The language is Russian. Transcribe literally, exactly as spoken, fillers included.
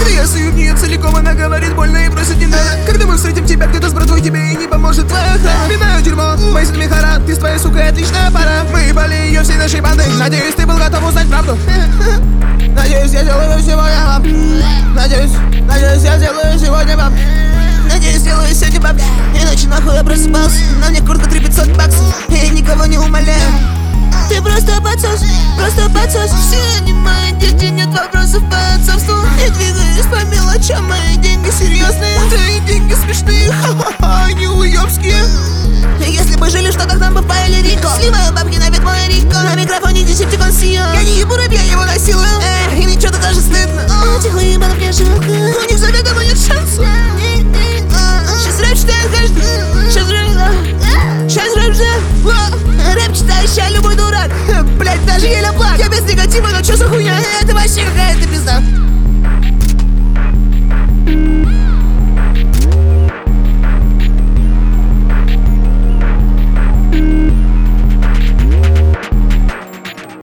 Когда я сую в нее целиком, она говорит больно и просит не надо. Когда мы встретим тебя, кто-то с братвой тебе и не поможет твоя охрана. Винаю дерьмо, мои сны мехара, ты с твоей сукой отличная пара. Мы ебали ее всей нашей бандой. Надеюсь, ты был готов узнать правду. Надеюсь, я сделаю сегодня вам. Надеюсь, надеюсь, я сделаю сегодня вам. Надеюсь, сделаю сегодня баб. Иначе нахуй я просыпался. На мне куртка три пятьсот баксов. Я никого не умоляю. Ты просто подсос, просто подсос. Все они мои дети, нет вопросов по отцовству. Я двигаюсь по мелочам, мои деньги серьезные. Твои деньги смешные, ха-ха-ха, они уёбские. Если бы жили, что тогда бы паяли Рико. Сливаю бабки на мой Рико. На микрофоне десептикон Сио. Я не ебу рэп, я его насилую. Эх, и мне что-то даже стыдно. У этих уебанов мне жалко. У них заведомо нет шанса. Сейчас рэп читает каждый. Сейчас рэп, сейчас рэп же. Рэп читающий любой дурак. Блять, даже еле плак. Я без негатива, но чё за хуйня? Это вообще какая-то пизда.